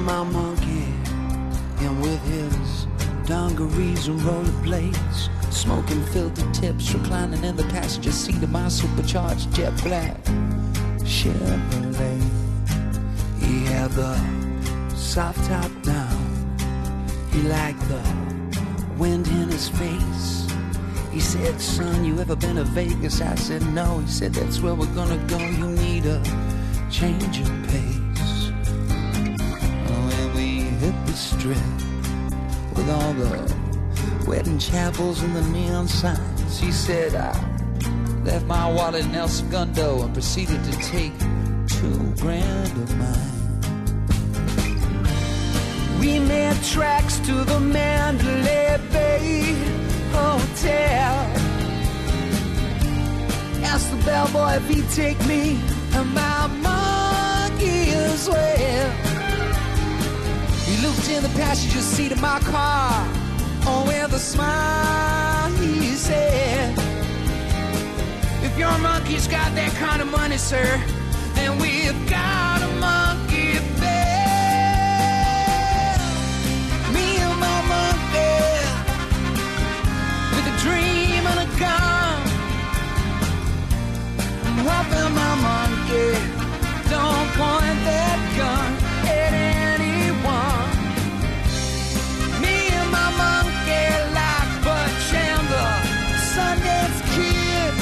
my monkey, and with his dungarees and rollerblades, smoking filter tips, reclining in the passenger seat of my supercharged jet black Chevrolet. He had the soft top down. He liked the wind in his face. He said, son, you ever been to Vegas? I said, no. He said, that's where we're gonna go. You need a change of pace. Oh, and we hit the strip with all the wedding chapels and the neon signs. He said, I left my wallet in El Segundo and proceeded to take $2,000 of mine. We made tracks to the Mandalay Bay Hotel. Asked the bellboy if he'd take me and my monkey as well. He looked in the passenger seat of my car. Oh, with a smile he said, if your monkey's got that kind of money, sir, then we've got a monkey bed. Me and my monkey, with a dream and a gun. I'm hoping my monkey don't point that gun at anyone. Me and my monkey like Bud Chandler, Sundance Kid,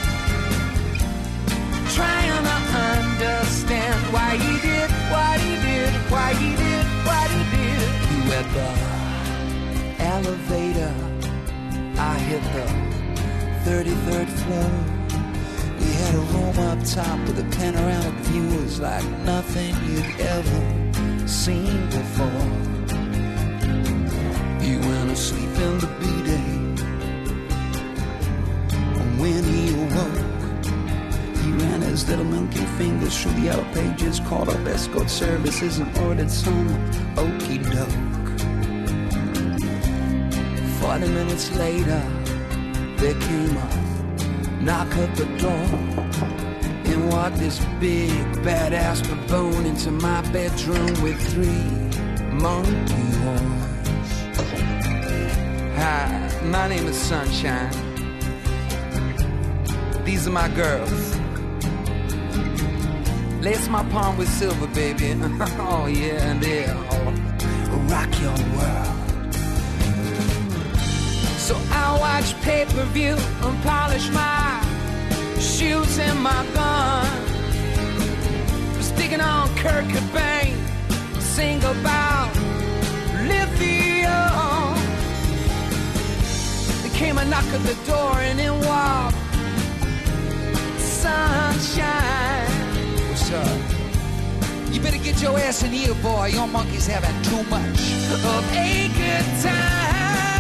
trying to understand why he did what he did, why he did what he did. We were at the elevator. I hit the 33rd floor. We had a room up top with a panoramic view. It was like nothing you'd ever seen before. He went asleep in the B-Day. And when he awoke, he ran his little monkey fingers through the yellow pages, called up escort services and ordered some okey doke. 40 minutes later, there came a knock at the door. And walked this big badass baboon into my bedroom with 3 monkey horns. Hi, my name is Sunshine. These are my girls. Lace my palm with silver, baby. Oh yeah, and they'll rock your world. So I watch pay-per-view and polish my shoes and my gun. Sticking on Kurt Cobain, sing about lithium. There came a knock at the door and in walked Sunshine. What's up? You better get your ass in here, boy. Your monkey's having too much of a good time.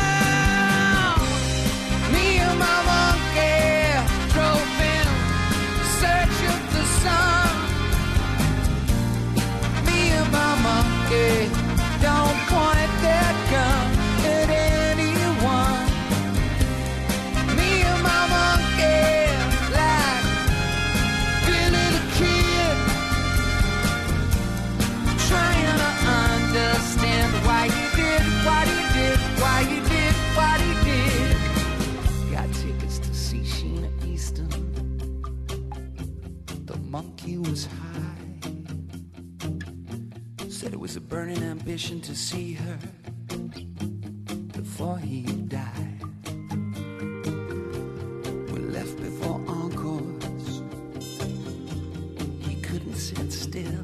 Me and my monkey drove in search of the sun. Me and my monkey don't point that gun at anyone. Me and my monkey like Billy the Kid, trying to understand why he did what he did, why he did what he did. Got tickets to see Sheena Easton. The monkey was high. Said it was a burning ambition to see her before he died. We left before encores. He couldn't sit still.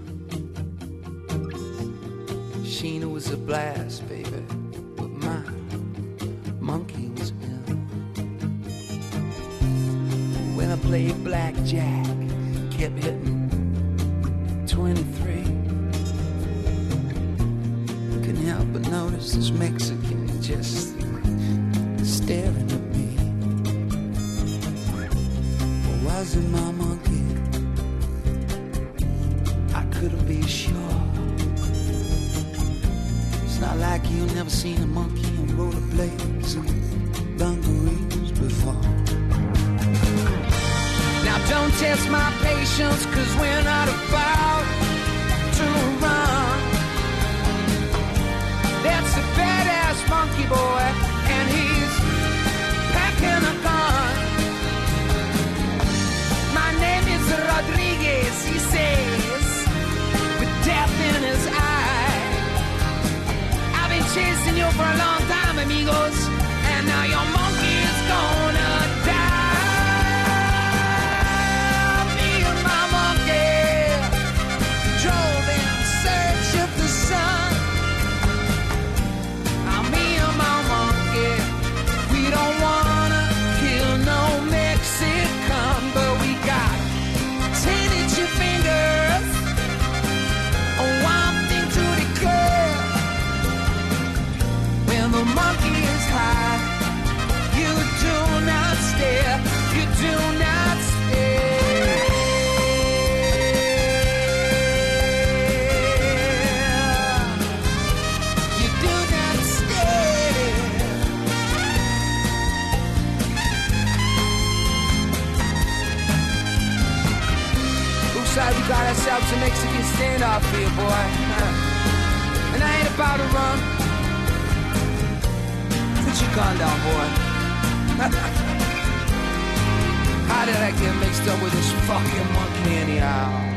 Sheena was a blast, baby, but my monkey was ill. When I played blackjack, kept hitting 23. Couldn't help but notice this Mexican just staring at me. Or was it my monkey? I couldn't be sure. It's not like you never seen a monkey on rollerblades and dungarees before. Now don't test my patience, 'cause we're not about to run. myself some Mexican standoff for you, boy. And I ain't about to run. Put your gun down, boy. How did I get mixed up with this fucking monkey anyhow?